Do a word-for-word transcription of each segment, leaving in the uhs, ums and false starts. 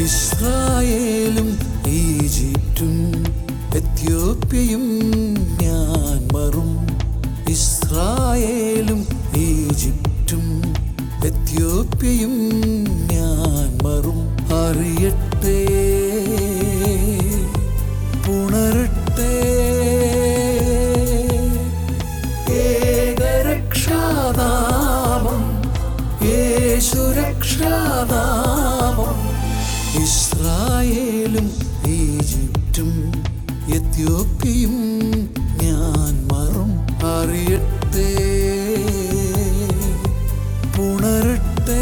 ഇസ്രായേലും ഈജിപ്റ്റും എത്യോപ്യയും ഞാൻ മറും. ഇസ്രായേലും ഈജിപ്റ്റും എത്യോപ്യയും ഞാൻ മറും. അറിയട്ടെ, പുണരട്ടെ, ഏകരക്ഷാനാമം യേശുരക്ഷാനാമം. ഇസ്രായേലും ഈജിപ്റ്റും എത്യോപ്യയും ഞാൻ മറും. അറിയട്ടെ, പുണരട്ടെ,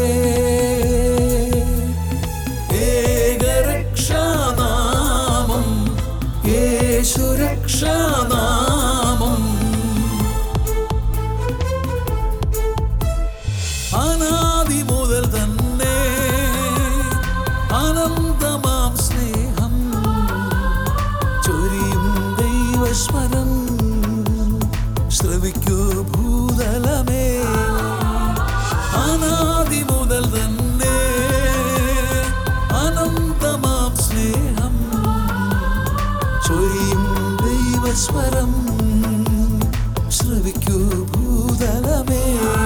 ഏകരക്ഷാനാമം യേശുരക്ഷാനാമം. അനാദി മുതൽ തന്നെ അനന്തമാം സ്നേഹം ചൊരിയും ദൈവസ്വരം. ശ്രവിക്കൂ ഭൂതലമേ, അനാദി മുതൽ തന്നെ അനന്തമാം സ്നേഹം ചൊരിയും ദൈവസ്വരം. ശ്രവിക്കൂ ഭൂതലമേ.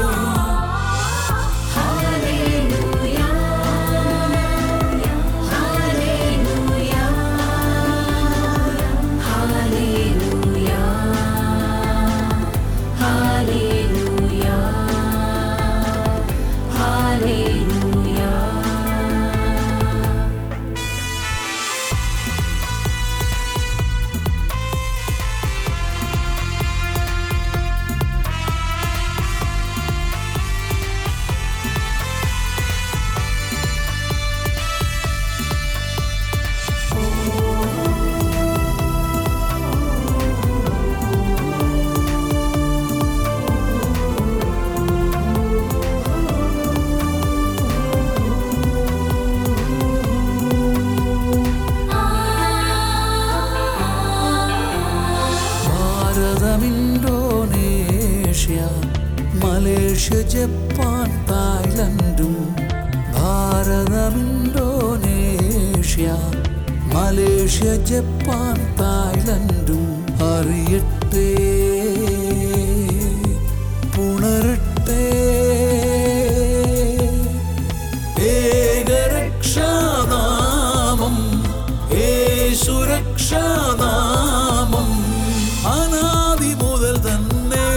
ഇന്തോനേഷ്യ, മലേഷ്യ, ജപ്പാൻ, തായ്ലൻഡും. ഭാരതം, ഇന്തോനേഷ്യ, മലേഷ്യ, ജപ്പാൻ, തായ്ലൻഡും. അറിയട്ടെ, പുണരട്ടെ, ഏകരക്ഷാനാമം യേശുരക്ഷാനാമം. അനാദി മുതൽ തന്നെ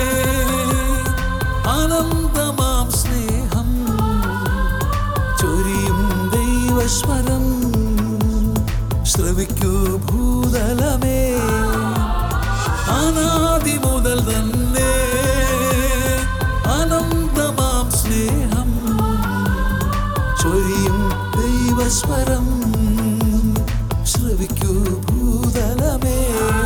അനന്തമാം സ്നേഹം ചൊരിയും ദൈവസ്വരം. ശ്രവിക്കൂ ഭൂതലമേ, അനാദി മുതൽ തന്നെ അനന്തമാം സ്നേഹം ചൊരിയും ദൈവസ്വരം. ശ്രവിക്കൂ ഭൂതലമേ.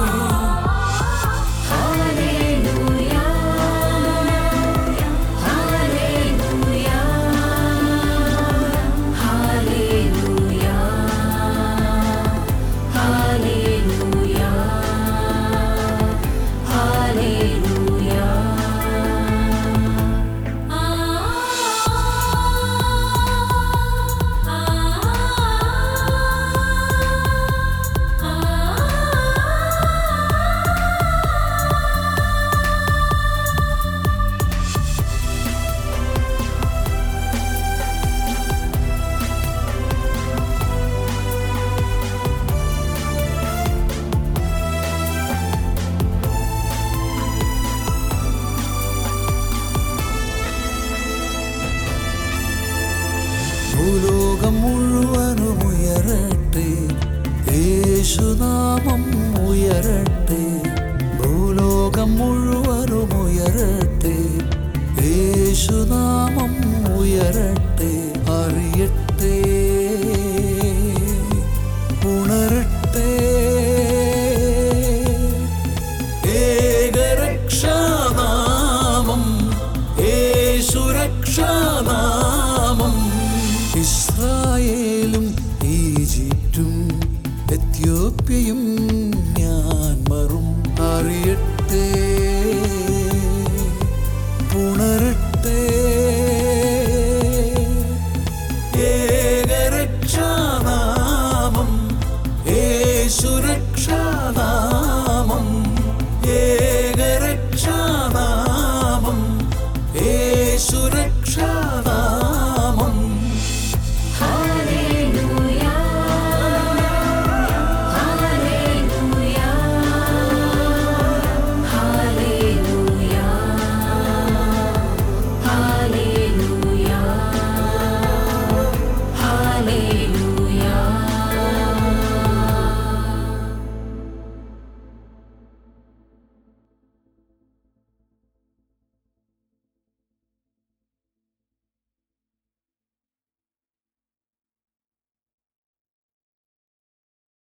ഭൂലോകം മുഴുവനും ഉയരട്ടെ, യേശുനാമം ഉയരട്ടെ. ഭൂലോകം മുഴുവനും ഉയരട്ടെ, യേശുനാമം ഉയരട്ടെ.